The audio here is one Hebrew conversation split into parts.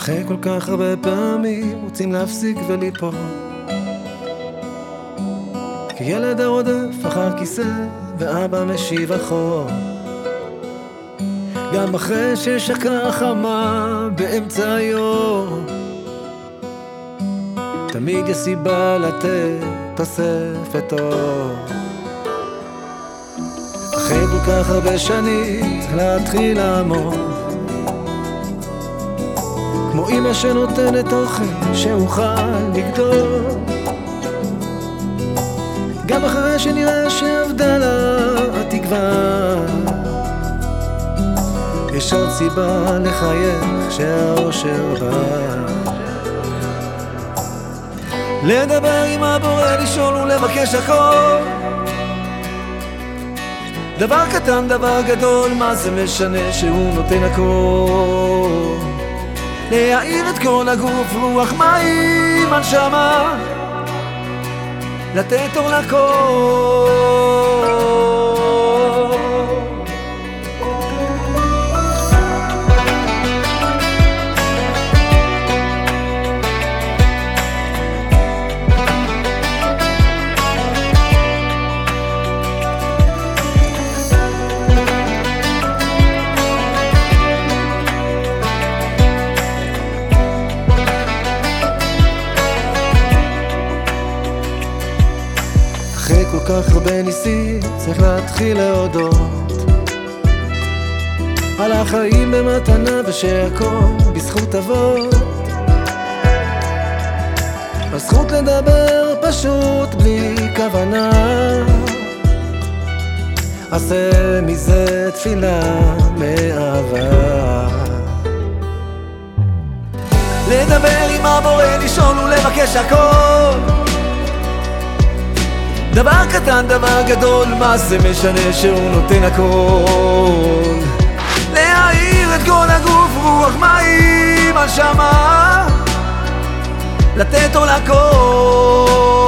אחרי כל כך הרבה פעמים רוצים להפסיק וליפול, כי ילד הרודף אחר כיסא ואבא משיב אחור, גם אחרי ששקעה חמה באמצע היום. תמיד יש סיבה לתת תוספת אור. אחרי כל כך הרבה שנים צריך להתחיל לעמוד, כמו אמא שנותנת אוכל שאוכל לגדול, גם אחרי שנראה שעבדה לה התקווה. יש עוד סיבה לחייך שהאושר בא, לדבר עם הבורא, לשאול ולבקש הכל. דבר קטן, דבר גדול, מה זה משנה שהוא נותן הכל? להאיר את כל הגוף, רוח, מים, הנשמה, לתת אור לכל. אחרי כל כך הרבה ניסים צריך להתחיל להודות על החיים במתנה, ושהכל בזכות אבות. הזכות לדבר פשוט בלי כוונה, עשה מזה תפילה מאהבה. לדבר עם הבורא, לשאול ולבקש הכל. דבר קטן, דבר גדול, מה זה משנה שהוא נותן הכל? להאיר את כל הגוף, רוח, מים, הנשמה, לתת אור לכל.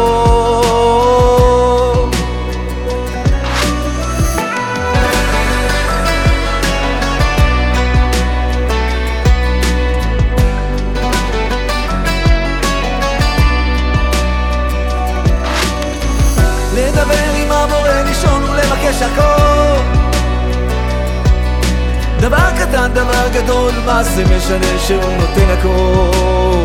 לדבר עם הבורא, לשאול ולבקש הכל. דבר קטן, דבר גדול, מה זה משנה שהוא נותן הכל?